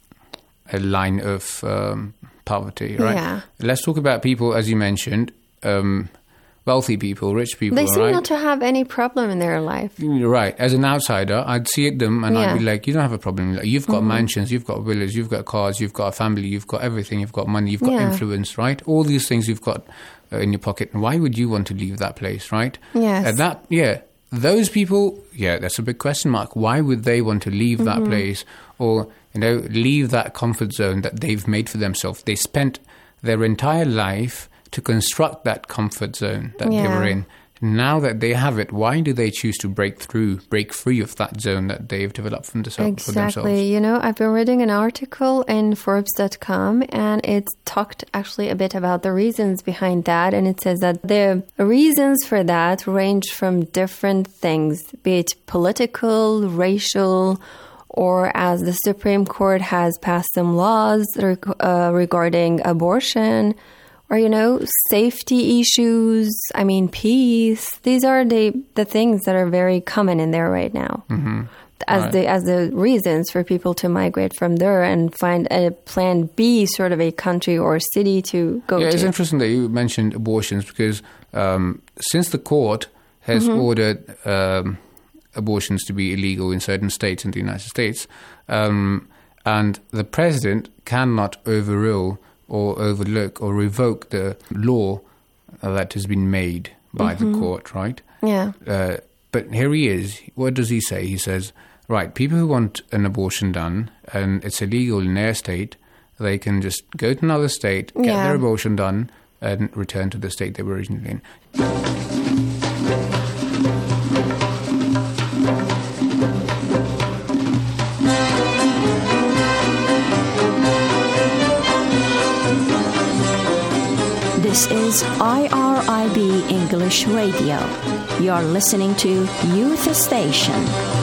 L: a line of um, poverty, right?
F: Yeah.
L: Let's talk about people, as you mentioned, um, wealthy people, rich people,
F: They seem
L: right?
F: not to have any problem in their life.
L: Right. As an outsider, I'd see at them and
F: Yeah.
L: I'd be like, you don't have a problem. Like, you've got
F: Mhm.
L: mansions, you've got villas, you've got cars, you've got a family, you've got everything, you've got money, you've got
F: Yeah.
L: influence, right? All these things you've got uh, in your pocket. Why would you want to leave that place, right?
F: Yes.
L: And that, yeah, those people, yeah, that's a big question mark. Why would they want to leave that
F: Mhm.
L: place or, you know, leave that comfort zone that they've made for themselves? They spent their entire life to construct that comfort zone that they
F: Yeah.
L: were in. Now that they have it, why do they choose to break through, break free of that zone that they've developed from the, for themselves?
F: Exactly. You know, I've been reading an article in Forbes dot com and it talked actually a bit about the reasons behind that. And it says that the reasons for that range from different things, be it political, racial, or as the Supreme Court has passed some laws reg- uh, regarding abortion, or, you know, safety issues, I mean, peace. These are the, the things that are very common in there right now.
L: Mm-hmm.
F: As
L: Right.
F: the as the reasons for people to migrate from there and find a plan B, sort of a country or city to go
L: Yeah,
F: to.
L: it's interesting that you mentioned abortions because um, since the court has
F: Mhm.
L: ordered um, abortions to be illegal in certain states in the United States, um, and the president cannot overrule or overlook or revoke the law uh, that has been made by
F: Mhm.
L: the court, right?
F: Yeah.
L: Uh, but here he is. What does he say? He says, right, people who want an abortion done and it's illegal in their state, they can just go to another state, get
F: Yeah.
L: their abortion done, and return to the state they were originally in.
I: This is I R I B English Radio. You're listening to Youth Station.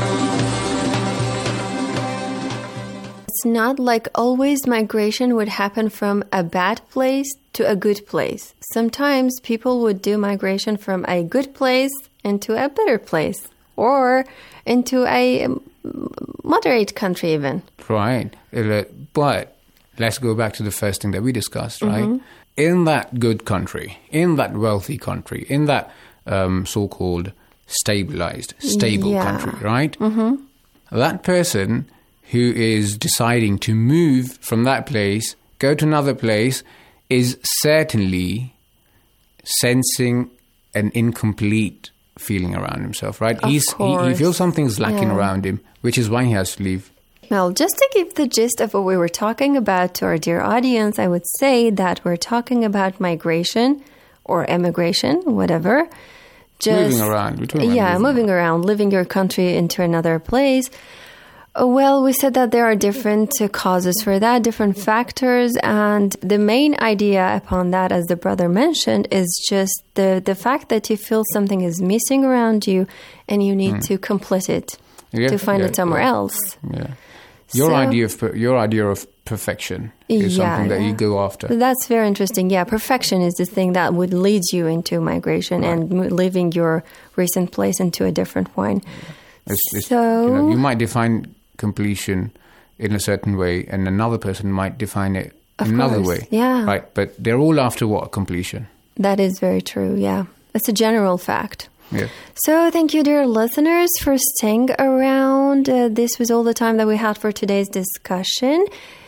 F: It's not like always migration would happen from a bad place to a good place. Sometimes people would do migration from a good place into a better place or into a moderate country even.
L: Right. But let's go back to the first thing that we discussed, right? Mm-hmm. In that good country, in that wealthy country, in that um, so-called stabilized, stable
F: yeah.
L: country, right?
F: Mm-hmm.
L: That person who is deciding to move from that place, go to another place, is certainly sensing an incomplete feeling around himself, right?
F: Of
L: He's, he, he feels something's lacking
F: yeah.
L: around him, which is why he has to leave.
F: Well, just to give the gist of what we were talking about to our dear audience, I would say that we're talking about migration or emigration, whatever. Just,
L: moving around. We're talking about
F: yeah, moving, moving around, living your country into another place. Uh, well, we said that there are different uh, causes for that, different factors. And the main idea upon that, as the brother mentioned, is just the, the fact that you feel something is missing around you and you need mm. to complete it,
L: yeah,
F: to find
L: yeah,
F: it somewhere
L: yeah.
F: else.
L: Yeah. Your
F: so,
L: idea of your idea of perfection is
F: yeah,
L: something that
F: yeah.
L: you go after.
F: That's very interesting. Yeah, perfection is the thing that would lead you into migration right. and m- leaving your recent place into a different one.
L: It's, it's,
F: so
L: you know, you might define completion in a certain way, and another person might define it
F: of
L: another
F: course,
L: way.
F: Yeah,
L: right. But they're all after what? Completion.
F: That is very true. Yeah, it's a general fact.
L: Yeah.
F: So thank you, dear listeners, for staying around. Uh, this was all the time that we had for today's discussion.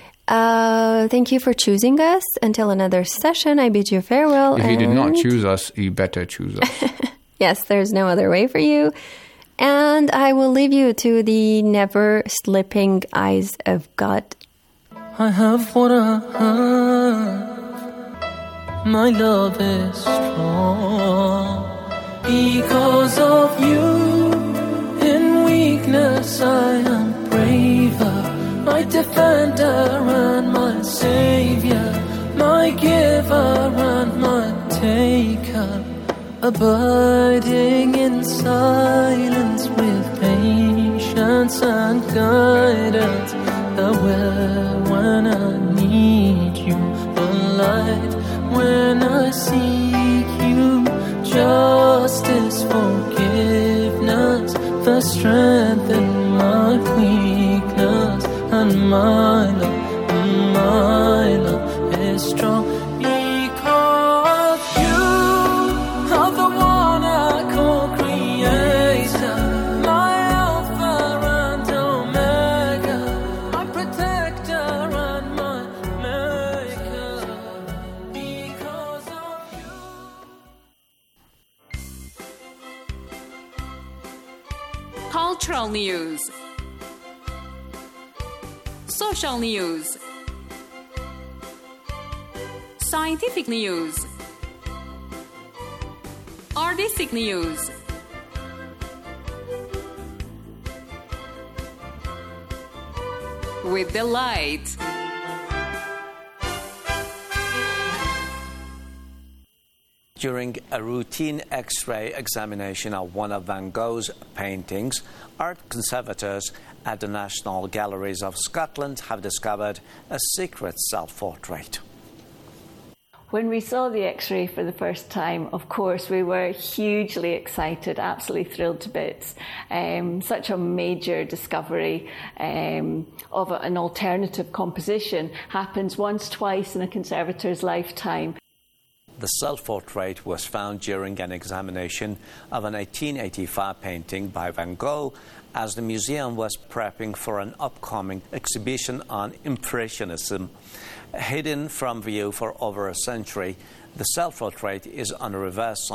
F: Uh, thank you for choosing us. Until another session, I bid you farewell.
L: If you
F: and
L: did not choose us, you better choose us.
F: Yes, there's no other way for you. And I will leave you to the never slipping eyes of God.
C: I have what I have. My love is strong. Because of you, in weakness I am braver. My defender and my savior, my giver and my taker. Abiding in silence with patience and guidance. The way when I need you, the light when I seek you. Justice, forgiveness, the strength in my weakness, and my love, my love is strong because you are the one I call Creator, my Alpha and Omega, my Protector and my Maker. Because of you.
D: Cultural news, social news, scientific news, artistic news, with delight.
M: During a routine X-ray examination of one of Van Gogh's paintings, art conservators at the National Galleries of Scotland have discovered a secret self-portrait.
N: When we saw the X-ray for the first time, of course, we were hugely excited, absolutely thrilled to bits. Um, such a major discovery um, of a, an alternative composition happens once, twice in a conservator's lifetime.
M: The self-portrait was found during an examination of an eighteen eighty-five painting by Van Gogh as the museum was prepping for an upcoming exhibition on Impressionism. Hidden from view for over a century, the self-portrait is on a reverse